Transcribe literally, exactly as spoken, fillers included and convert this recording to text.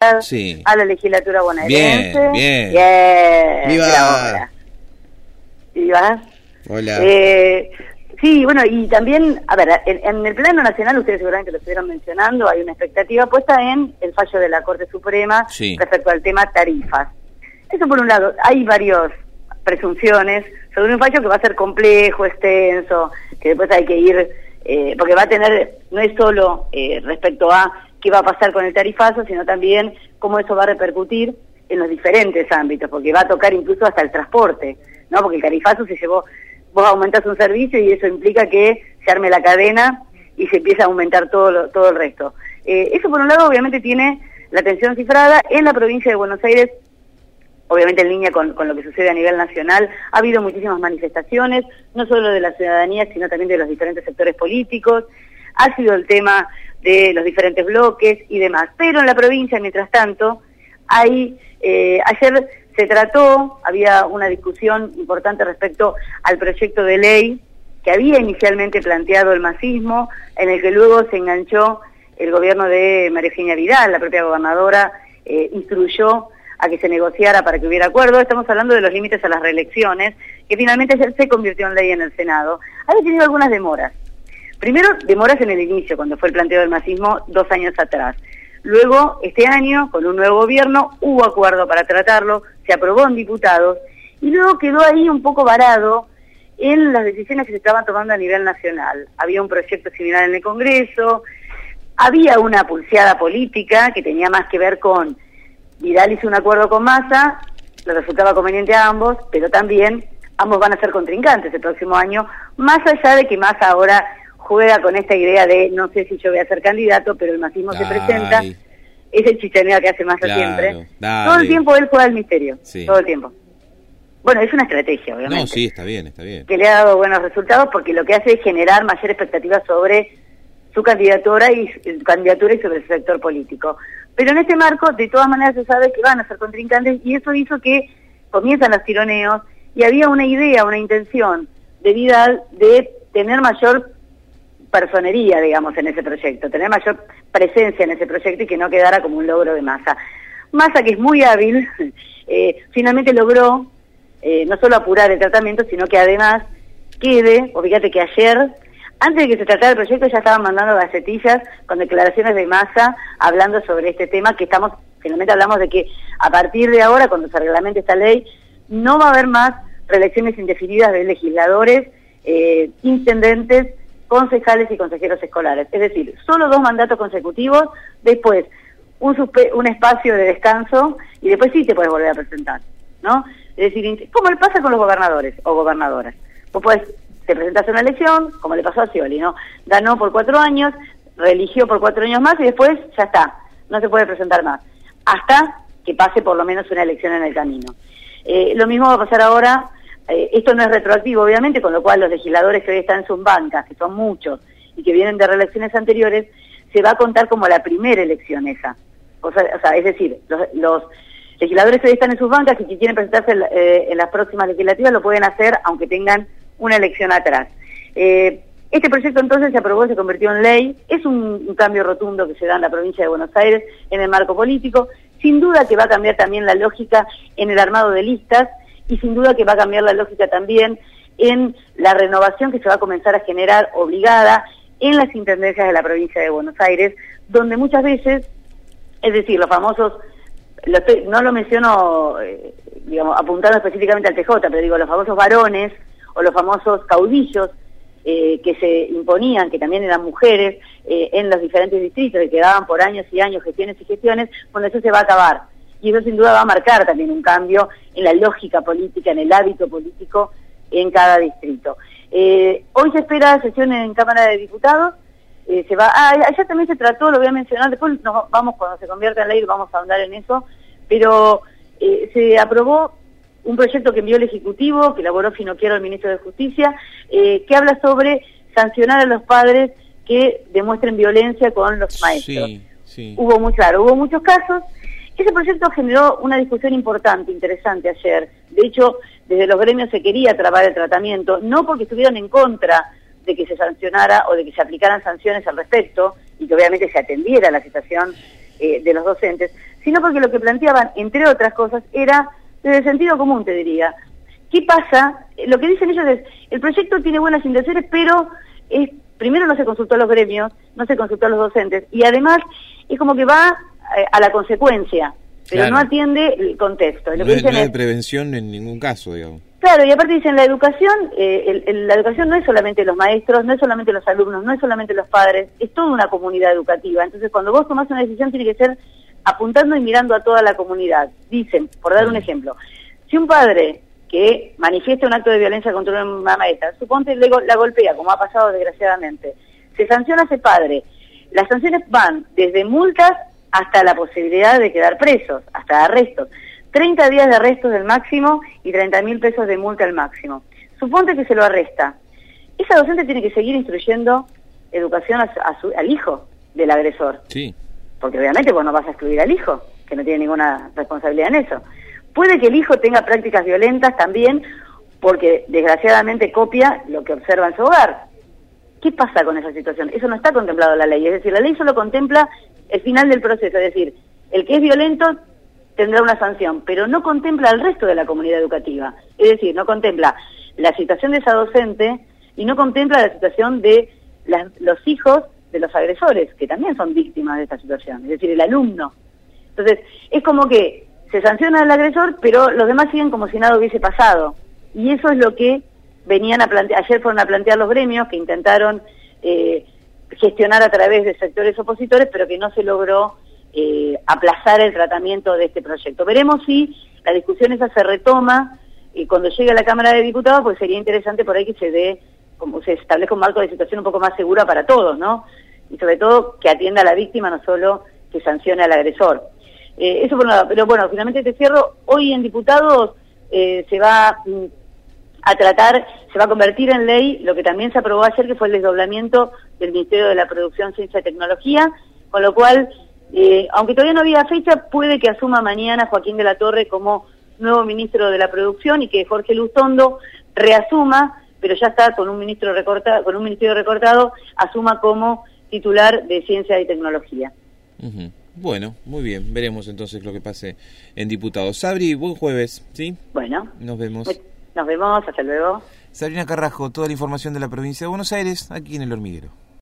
Universidad, sí. a la legislatura bonaerense. Bien, bien. bien. ¡Viva! ¿Viva? Hola. Eh, sí, bueno, y también, a ver, en, en el plano nacional, ustedes seguramente lo estuvieron mencionando, hay una expectativa puesta en el fallo de la Corte Suprema sí. respecto al tema tarifas. Eso por un lado, hay varias presunciones sobre un fallo que va a ser complejo, extenso, que después hay que ir, eh, porque va a tener, no es solo eh, respecto a qué va a pasar con el tarifazo, sino también cómo eso va a repercutir en los diferentes ámbitos, porque va a tocar incluso hasta el transporte, ¿no? Porque el tarifazo se llevó, vos aumentás un servicio y eso implica que se arme la cadena y se empieza a aumentar todo lo, todo el resto. Eh, eso por un lado obviamente tiene la atención cifrada en la provincia de Buenos Aires. Obviamente en línea con, con lo que sucede a nivel nacional, ha habido muchísimas manifestaciones, no solo de la ciudadanía, sino también de los diferentes sectores políticos, ha sido el tema de los diferentes bloques y demás. Pero en la provincia, mientras tanto, hay, eh, ayer se trató, había una discusión importante respecto al proyecto de ley que había inicialmente planteado el masismo, en el que luego se enganchó el gobierno de María Eugenia Vidal, la propia gobernadora, eh, instruyó a que se negociara para que hubiera acuerdo. Estamos hablando de los límites a las reelecciones, que finalmente se convirtió en ley en el Senado. Ha tenido algunas demoras. Primero, demoras en el inicio, cuando fue el planteo del masismo dos años atrás. Luego, este año, con un nuevo gobierno, hubo acuerdo para tratarlo, se aprobó en diputados, y luego quedó ahí un poco varado en las decisiones que se estaban tomando a nivel nacional. Había un proyecto similar en el Congreso, había una pulseada política que tenía más que ver con Vidal hizo un acuerdo con Massa, le resultaba conveniente a ambos, pero también ambos van a ser contrincantes el próximo año, más allá de que Massa ahora juega con esta idea de no sé si yo voy a ser candidato, pero el masismo se presenta, es el chichaneo que hace Massa claro, siempre. Dale. Todo el tiempo él juega al misterio, sí. todo el tiempo. Bueno, es una estrategia, obviamente. No, sí, está bien, está bien. Que le ha dado buenos resultados porque lo que hace es generar mayor expectativa sobre su candidatura y su candidatura y sobre su sector político. Pero en este marco, de todas maneras, se sabe que van a ser contrincantes y eso hizo que comienzan los tironeos y había una idea, una intención de Vidal de tener mayor personería, digamos, en ese proyecto, tener mayor presencia en ese proyecto y que no quedara como un logro de Massa. Massa, que es muy hábil, eh, finalmente logró eh, no solo apurar el tratamiento, sino que además quede, o fíjate que ayer, antes de que se tratara el proyecto, ya estaban mandando gacetillas con declaraciones de Massa hablando sobre este tema, que estamos, finalmente hablamos de que a partir de ahora, cuando se reglamente esta ley, no va a haber más reelecciones indefinidas de legisladores, eh, intendentes, concejales y consejeros escolares. Es decir, solo dos mandatos consecutivos, después un, suspe un espacio de descanso y después sí te puedes volver a presentar, ¿no? Es decir, como le pasa con los gobernadores o gobernadoras. Vos podés, te presentás a una elección, como le pasó a Scioli, ¿no? Ganó por cuatro años, reeligió por cuatro años más y después ya está, no se puede presentar más, hasta que pase por lo menos una elección en el camino. Eh, lo mismo va a pasar ahora, eh, esto no es retroactivo obviamente, con lo cual los legisladores que hoy están en sus bancas, que son muchos, y que vienen de reelecciones anteriores, se va a contar como la primera elección esa. O sea, o sea es decir, los, los legisladores que hoy están en sus bancas y que quieren presentarse en, eh, en las próximas legislativas lo pueden hacer aunque tengan una elección atrás. Eh, este proyecto entonces se aprobó, se convirtió en ley, es un, un cambio rotundo que se da en la provincia de Buenos Aires en el marco político, sin duda que va a cambiar también la lógica en el armado de listas y sin duda que va a cambiar la lógica también en la renovación que se va a comenzar a generar obligada en las intendencias de la provincia de Buenos Aires, donde muchas veces, es decir, los famosos, lo estoy, no lo menciono, eh, digamos, apuntando específicamente al T J, pero digo, los famosos varones o los famosos caudillos eh, que se imponían, que también eran mujeres, eh, en los diferentes distritos y que daban por años y años gestiones y gestiones, bueno, eso se va a acabar. Y eso sin duda va a marcar también un cambio en la lógica política, en el hábito político en cada distrito. Eh, hoy se espera sesión en Cámara de Diputados, eh, se va, ah, ayer también se trató, lo voy a mencionar, después nos vamos, cuando se convierta en ley vamos a ahondar en eso, pero eh, se aprobó un proyecto que envió el Ejecutivo, que elaboró Finocchiaro, el ministro de Justicia, eh, que habla sobre sancionar a los padres que demuestren violencia con los maestros. Sí, sí. Hubo muy claro, hubo muchos casos. Ese proyecto generó una discusión importante, interesante ayer. De hecho, desde los gremios se quería trabar el tratamiento, no porque estuvieran en contra de que se sancionara o de que se aplicaran sanciones al respecto, y que obviamente se atendiera la situación eh, de los docentes, sino porque lo que planteaban, entre otras cosas, era desde el sentido común, te diría. ¿Qué pasa? Lo que dicen ellos es, el proyecto tiene buenas intenciones, pero es, primero no se consultó a los gremios, no se consultó a los docentes, y además es como que va eh, a la consecuencia, pero claro. no atiende el contexto. Lo no que es, dicen no es es, prevención en ningún caso, digamos. Claro, y aparte dicen, la educación, eh, el, el, la educación no es solamente los maestros, no es solamente los alumnos, no es solamente los padres, es toda una comunidad educativa. Entonces, cuando vos tomás una decisión, tiene que ser apuntando y mirando a toda la comunidad. Dicen, por dar un ejemplo, si un padre que manifiesta un acto de violencia contra una maestra, suponte le go- la golpea, como ha pasado desgraciadamente, se sanciona a ese padre. Las sanciones van desde multas hasta la posibilidad de quedar presos, hasta arrestos. treinta días de arrestos del máximo y treinta mil pesos de multa al máximo. Suponte que se lo arresta. Esa docente tiene que seguir instruyendo educación a su, a su, al hijo del agresor. Sí. Porque obviamente vos no vas a excluir al hijo, que no tiene ninguna responsabilidad en eso. Puede que el hijo tenga prácticas violentas también, porque desgraciadamente copia lo que observa en su hogar. ¿Qué pasa con esa situación? Eso no está contemplado en la ley. Es decir, la ley solo contempla el final del proceso. Es decir, el que es violento tendrá una sanción, pero no contempla al resto de la comunidad educativa. Es decir, no contempla la situación de esa docente y no contempla la situación de las, los hijos de los agresores, que también son víctimas de esta situación, es decir, el alumno. Entonces, es como que se sanciona al agresor, pero los demás siguen como si nada hubiese pasado. Y eso es lo que venían a plantear, ayer fueron a plantear los gremios, que intentaron eh, gestionar a través de sectores opositores, pero que no se logró eh, aplazar el tratamiento de este proyecto. Veremos si la discusión esa se retoma y cuando llegue a la Cámara de Diputados, pues sería interesante por ahí que se dé, como se establezca un marco de situación un poco más segura para todos, ¿no? Y sobre todo que atienda a la víctima, no solo que sancione al agresor. Eh, eso por un lado, pero bueno, finalmente te cierro, hoy en diputados eh, se va mm, a tratar, se va a convertir en ley lo que también se aprobó ayer, que fue el desdoblamiento del Ministerio de la Producción, Ciencia y Tecnología, con lo cual, eh, aunque todavía no había fecha, puede que asuma mañana Joaquín de la Torre como nuevo ministro de la Producción y que Jorge Lustondo reasuma, pero ya está con un ministro recortado, con un ministerio recortado, asuma como titular de Ciencia y Tecnología. Uh-huh. Bueno, muy bien, veremos entonces lo que pase en diputados. Sabri, buen jueves, ¿sí? Bueno. Nos vemos. Nos vemos, hasta luego. Sabrina Carrasco, toda la información de la provincia de Buenos Aires, aquí en El Hormiguero.